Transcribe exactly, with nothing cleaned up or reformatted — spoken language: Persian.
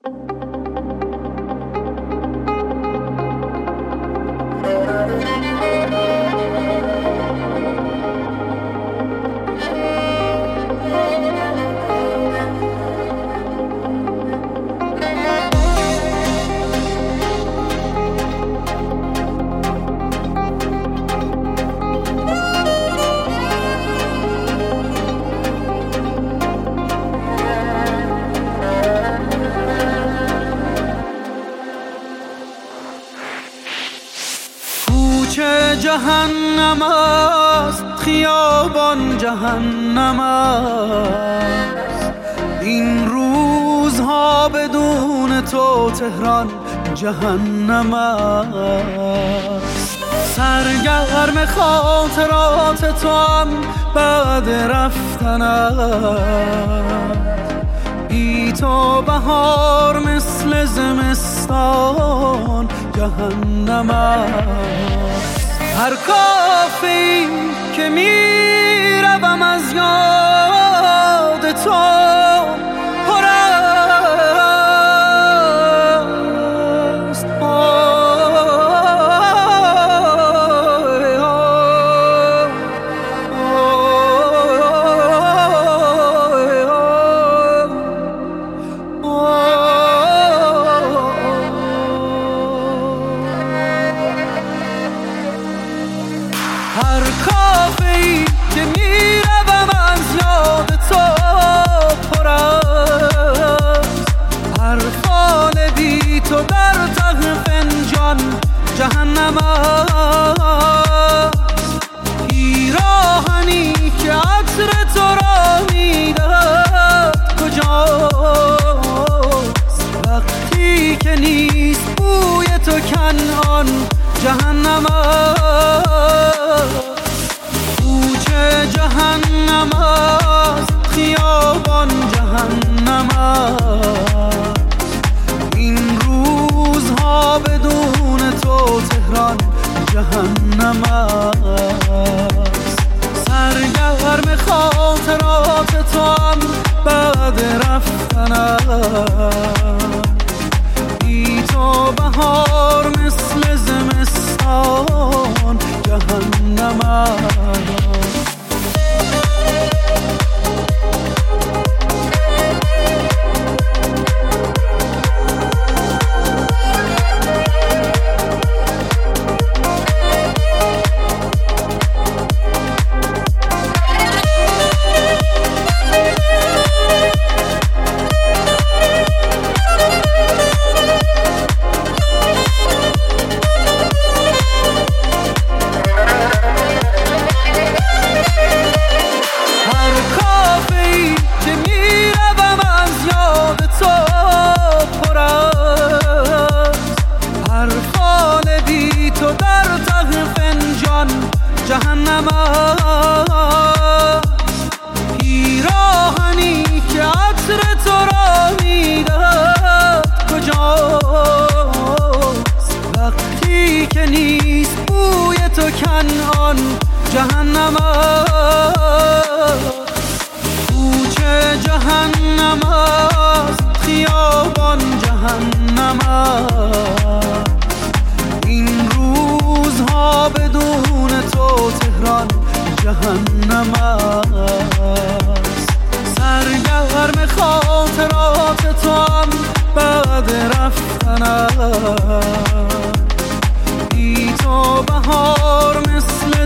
جهنم است، خیابان جهنم است، این روزها بدون تو تهران جهنم است. سرگرم خاطرات تو هم بعد رفتنت، بی تو بهار مثل زمستان جهنم است. هر کافی که میروم از یاد تو پر است. هر کافی که میروم از یاد تو پر است. هر فال بی تو در ته فنجان جهنم است. پیراهنی که عطر تو را میدهد کجاست؟ وقتی که نیست بوی تو کنعان جهنم است. کوچه جهنم است، خیابان جهنم است، این روزها بدون تو تهران جهنم است. سرگرم خاطرات تو هم بعد رفتنت، بی تو بهار مثل زمستان جهنم است. جهنم است. پیراهنی که عطر تو را میدهد کجاست؟ وقتی که نیست بوی تو کنعان جهنم است. کوچه جهنم است، خیابان جهنم است، این روزها بدون تو تهران جهنم است. سرگرم خاطرات تو هم بعد رفتنت، بی تو بهار مثل